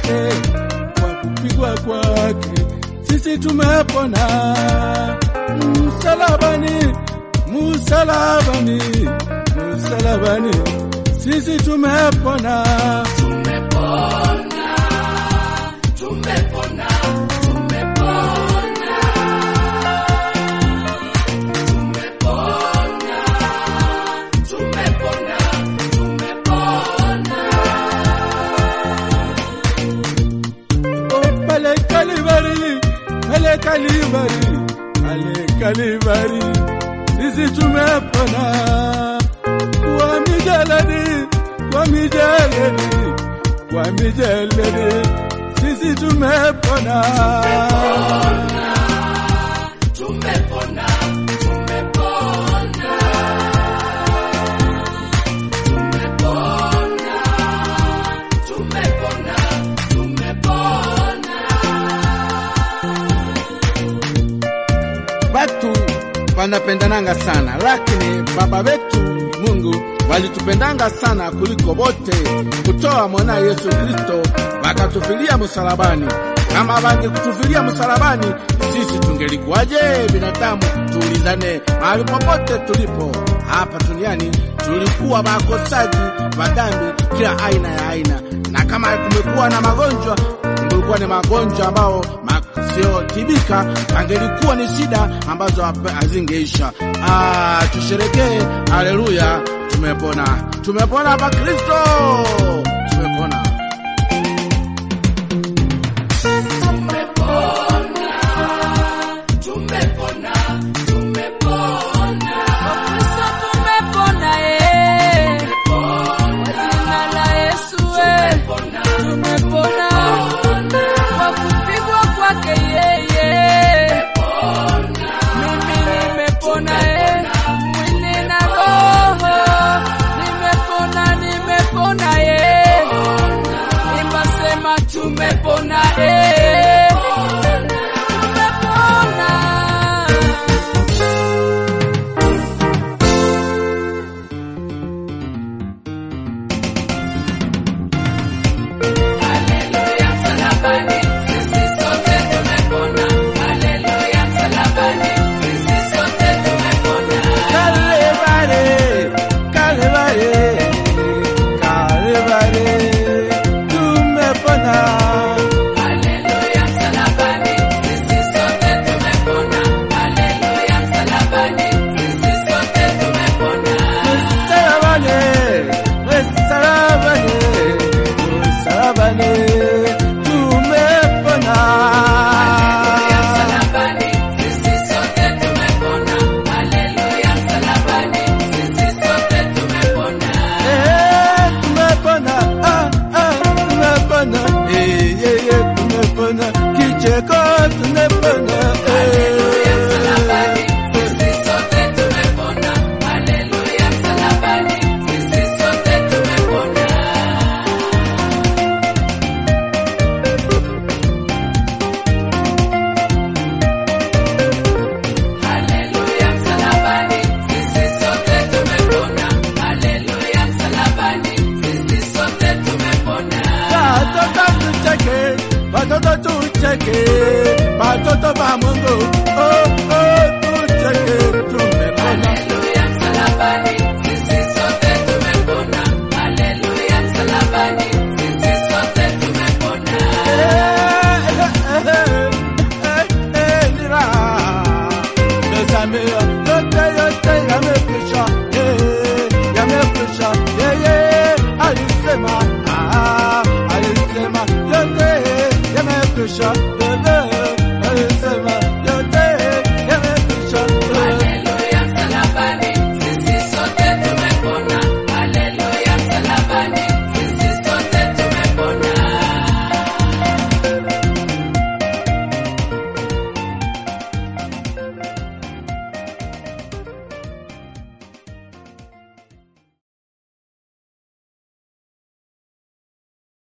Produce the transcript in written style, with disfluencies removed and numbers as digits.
wote, kwa kupigwa kwake sisi tumepona. Msalabani, msalabani, msalabani, sisi tumepona. Tumepona, tumepona, tumepona. Tumepona, tumepona, tumepona. Oh, pale Kalvari, pale Kalvari, pale Kalvari, sisi tumepona. Kwa mijeledi, kwa mijeledi, kwa mijeledi, sisi tumepona. Tumepona, tumepona. Tumepona, tumepona, tumepona. Watu wanapendananga sana, lakini baba wetu Mungu walitupendanga sana kuliko wote, kutoa mwana Yesu Kristo wakatufilia msalabani. Kama wangekutufilia msalabani, sisi tungelikuwaje binadamu? Tuulizane, mahali popote tulipo hapa duniani tulikuwa wakosaji wa dhambi kila aina ya aina, na kama kumekuwa na magonjwa, kulikuwa ni magonjwa ambao siyotibika, angelikuwa ni shida ambazo hazingeisha. Tusherekee, haleluya, tumepona. Tumepona hapa Kristo, tumepona. Tumepona, tumepona. Kristo tumepona, kwa jina la Yesu tumepona, kwa kupigwa kwake yeye. Mimi nimepona, mwili na roho, nimepona, nimepona, nimesema tumepona, Watoto wa Mungu, tucheke, tumepona. Haleluya, msalabani, sisi sote tumepona. Haleluya, msalabani, sisi sote tumepona. Mesamea, yote yamekwisha, yamekwisha, alisema, yote yamekwisha.